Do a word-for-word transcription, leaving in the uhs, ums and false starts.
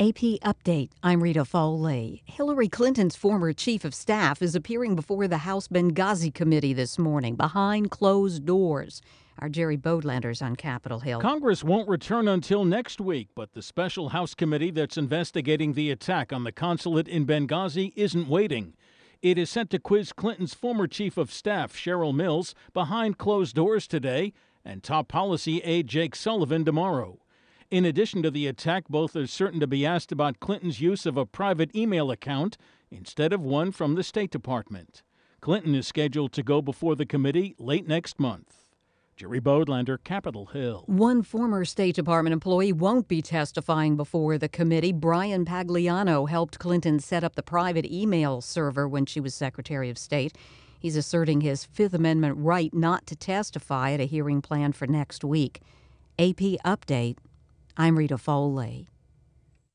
A P Update. I'm Rita Foley. Hillary Clinton's former chief of staff is appearing before the House Benghazi Committee this morning behind closed doors. Our Jerry Bodlander's on Capitol Hill. Congress won't return until next week, but the special House committee that's investigating the attack on the consulate in Benghazi isn't waiting. It is set to quiz Clinton's former chief of staff, Cheryl Mills, behind closed doors today, and top policy aide Jake Sullivan tomorrow. In addition to the attack, both are certain to be asked about Clinton's use of a private email account instead of one from the State Department. Clinton is scheduled to go before the committee late next month. Jerry Bodlander, Capitol Hill. One former State Department employee won't be testifying before the committee. Brian Pagliano helped Clinton set up the private email server when she was Secretary of State. He's asserting his Fifth Amendment right not to testify at a hearing planned for next week. A P Update. I'm Rita Foley.